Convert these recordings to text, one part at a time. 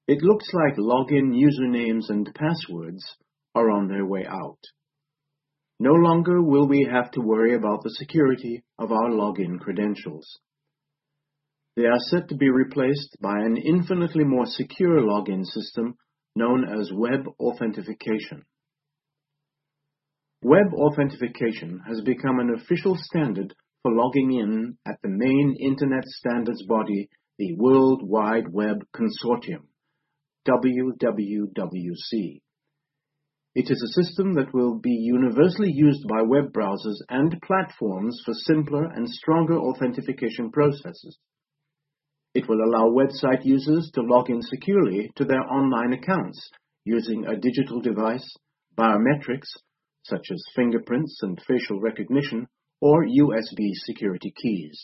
It looks like login usernames and passwords are on their way out. No longer will we have to worry about the security of our login credentials. They are set to be replaced by an infinitely more secure login system known as web authentication. Web authentication has become an official standard for logging in at the main Internet standards body, the World Wide Web Consortium, WWWC. It is a system that will be universally used by web browsers and platforms for simpler and stronger authentication processes. It will allow website users to log in securely to their online accounts using a digital device, biometrics, such as fingerprints and facial recognition, or USB security keys.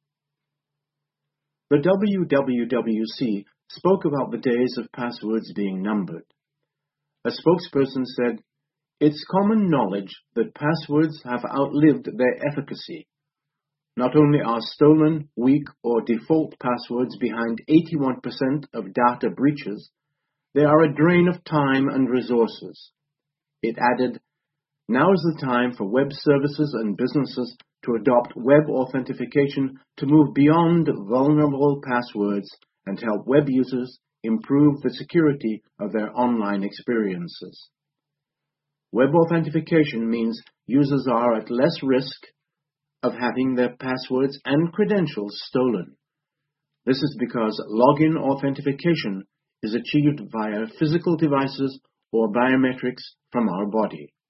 The WWWC spoke about the days of passwords being numbered. A spokesperson said, "It's common knowledge that passwords have outlived their efficacy. Not only are stolen, weak, or default passwords behind 81% of data breaches, they are a drain of time and resources." It added, "Now is the time for web services and businesses to adopt web authentication to move beyond vulnerable passwords and help web users improve the security of their online experiences." Web authentication means users are at less risk of having their passwords and credentials stolen. This is because login authentication is achieved via physical devices or biometrics from our body.